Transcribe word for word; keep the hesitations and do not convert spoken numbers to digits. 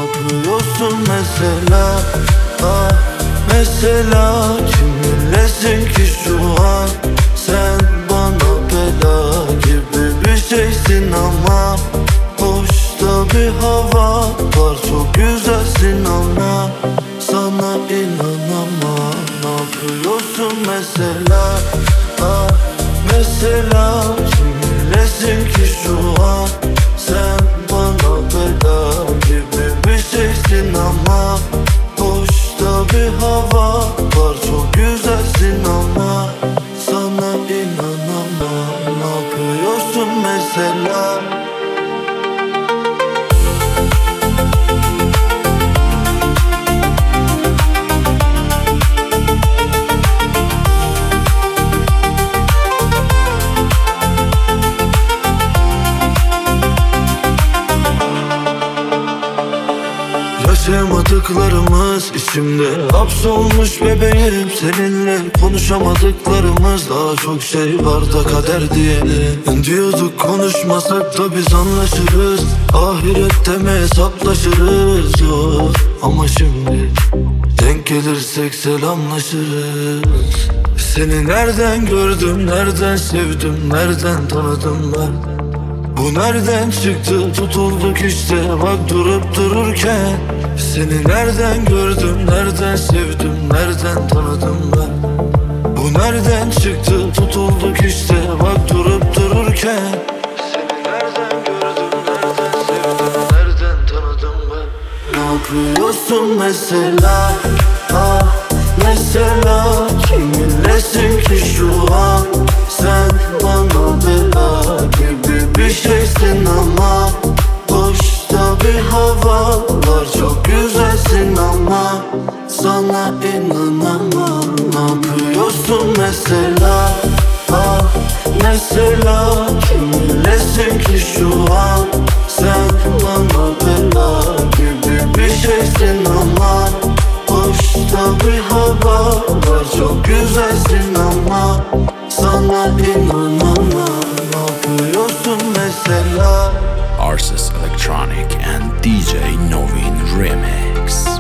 yapıyorsun mesela? Ah mesela kiminlesin ki şu an? Sen bana bela gibi bir şeysin ama hoşta bir hava var, çok güzelsin ama sana inanamam. Ne yapıyorsun mesela? Ah mesela kiminlesin ki şu an? Sen bana bela gibi bir şeysin ama hoşta bir hava var, çok güzelsin ama sana inanamam. Ne yapıyorsun mesela? Yaşayamadıklarımız içimde hapsolmuş bebeğim. Seninle konuşamadıklarımız, daha çok şey var da kader diyelim. Diyorduk konuşmasak da biz anlaşırız, ahirette mi hesaplaşırız? Oh, ama şimdi denk gelirsek selamlaşırız. Seni nereden gördüm, nereden sevdim, nereden tanıdım ben? Bu nereden çıktı, tutulduk işte bak durup dururken. Seni nereden gördüm, nereden sevdim, nereden tanıdım ben? Bu nereden çıktı, tutulduk işte bak durup dururken. Seni nereden gördüm, nereden sevdim, nereden tanıdım ben? Ne yapıyorsun mesela? Ah mesela kiminlesin ki şu an? Sen bana bela gibi bir şeysin ama hoşta bir hava var, çok güzelsin ama sana inanamam. Ne yapıyorsun mesela? Ah mesela kiminlesin ki şu an? Sen bana bela gibi bir şeysin ama hoşta bir hava var, çok güzelsin ama sana inanamam. Ne yapıyorsun mesela? Arsis Electronic and D J Novin Remix.